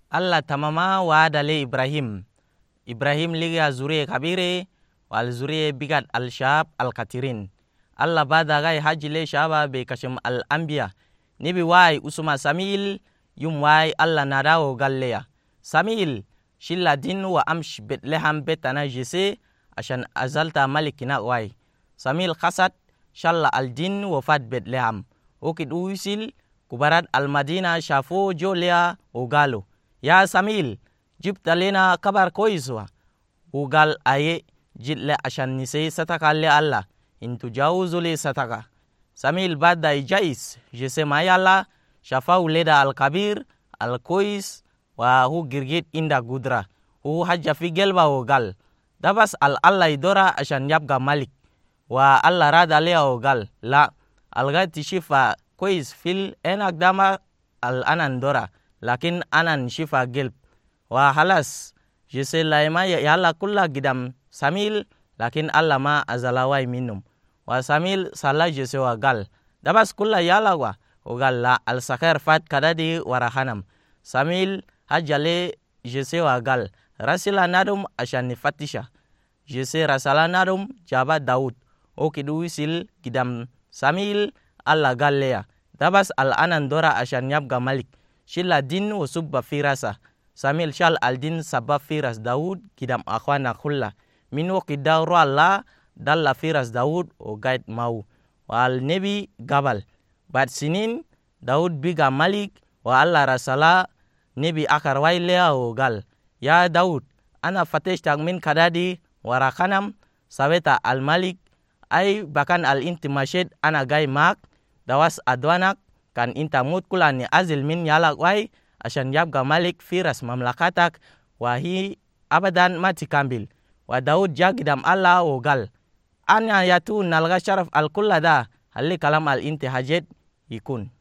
Allah tamama wa'ada li Ibrahim. Ibrahim liga zuriye kabire wal zuriye bigat al-shab al-katirin. Allah bada gai haji le shaba be kashim al-anbiya. Nibi wai usuma Samil yum wai Allah nadawo galleya. Samil shilla din wa amsh Bethlehem betana jese ashan azalta malikina wai. Samil khasat shalla al-din wa fat Bethlehem. Okid uisil kubarat al-Madina shafo jolea ogalo. Ya Samil jibta lena kabar koiswa. Ugal aye jidle ashan nisei sataka le Allah. Intu jauzu le sataka. Samil bada ijais jese mayala shafau leda al-kabir al-kois wa hu girgit inda gudra. Hu hajja fi gelba ogal. Dabas al-Allah idora ashan yabga malik. Wa Allah rada lea ogal. La al-gati shifa kois fil enak dama al-anan dora. Lakin anan shifa gelb. Wa halas jese laima ya Allah kulla gidam Samil lakin Allah ma azalawai minum. Wa Samil salah jese wa gal. Dabas kulla yala wa ogal la al-sakher fat kadadi warahanam. Samil hajale jese wa gal. Rasila nadum ashan nifatisha. Jese rasala nadum jaba Daud. Okidu wisil gidam Samil Allah gallea. Dabas al-anan dora ashan yabga malik. Shilla din wa subba firasa. Samil shal al-din sabab firas Daud kidam akhwana kulla. Min waqidawru Allah dalla firas Daud o gaid mau. Wa al-nebi gabal. Bad sinin Daud biga malik wa Allah rasala nebi akar wailea o gal. Ya Daud, ana fateshtak min kadadi warakanam saweta al-malik ay bakan al-intimashed ana gai mak dawas adwanak kan inta mutkula ni azil min yalak wai ashan yabga malik firas mamlakatak wahi abadan mati kambil. Wa Daud jagidam Allah o gal. Ana yatu nalga sharaf al-kulla da halli kalam al-inti hajet ikun.